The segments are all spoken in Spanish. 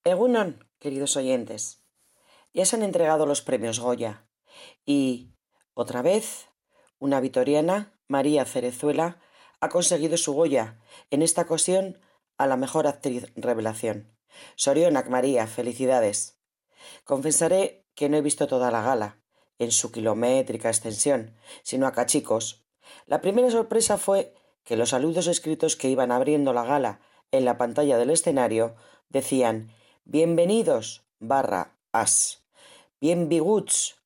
Egunon, queridos oyentes, ya se han entregado los premios Goya y, otra vez, una vitoriana, María Cerezuela, ha conseguido su Goya, en esta ocasión a la mejor actriz revelación. Sorionak, María, felicidades. Confesaré que no he visto toda la gala, en su kilométrica extensión, sino a cachicos. La primera sorpresa fue que los saludos escritos que iban abriendo la gala en la pantalla del escenario decían «Bienvenidos» /as, «Bienviguts»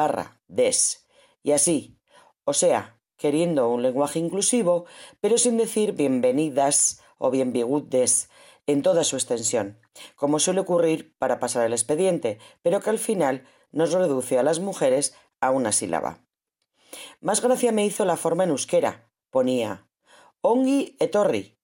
/des, y así, o sea, queriendo un lenguaje inclusivo, pero sin decir bienvenidas o bienvigutes en toda su extensión, como suele ocurrir para pasar el expediente, pero que al final nos reduce a las mujeres a una sílaba. Más gracia me hizo la forma en euskera. Ponía ongi etorri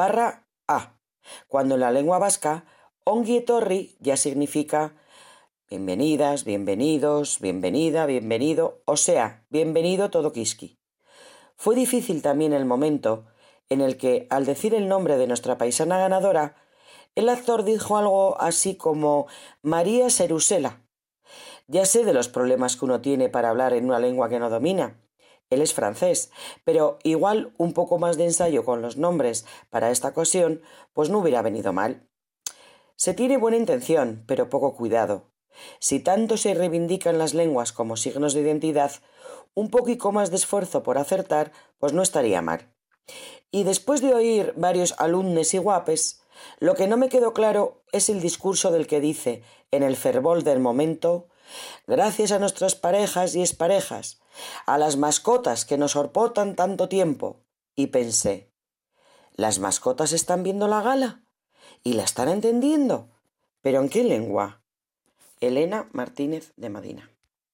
/a, cuando en la lengua vasca ongi etorri ya significa bienvenidas, bienvenidos, bienvenida, bienvenido, o sea, bienvenido todo quisqui. Fue difícil también el momento en el que, al decir el nombre de nuestra paisana ganadora, el actor dijo algo así como María Serusela. Ya sé de los problemas que uno tiene para hablar en una lengua que no domina. Él es francés, pero igual un poco más de ensayo con los nombres para esta ocasión, pues no hubiera venido mal. Se tiene buena intención, pero poco cuidado. Si tanto se reivindican las lenguas como signos de identidad, un poquito más de esfuerzo por acertar, pues no estaría mal. Y después de oír varios alumnes y guapes, lo que no me quedó claro es el discurso del que dice, en el fervor del momento, gracias a nuestras parejas y exparejas, a las mascotas que nos soportan tanto tiempo. Y pensé, ¿las mascotas están viendo la gala? ¿Y la están entendiendo? ¿Pero en qué lengua? Elena Martínez de Madina.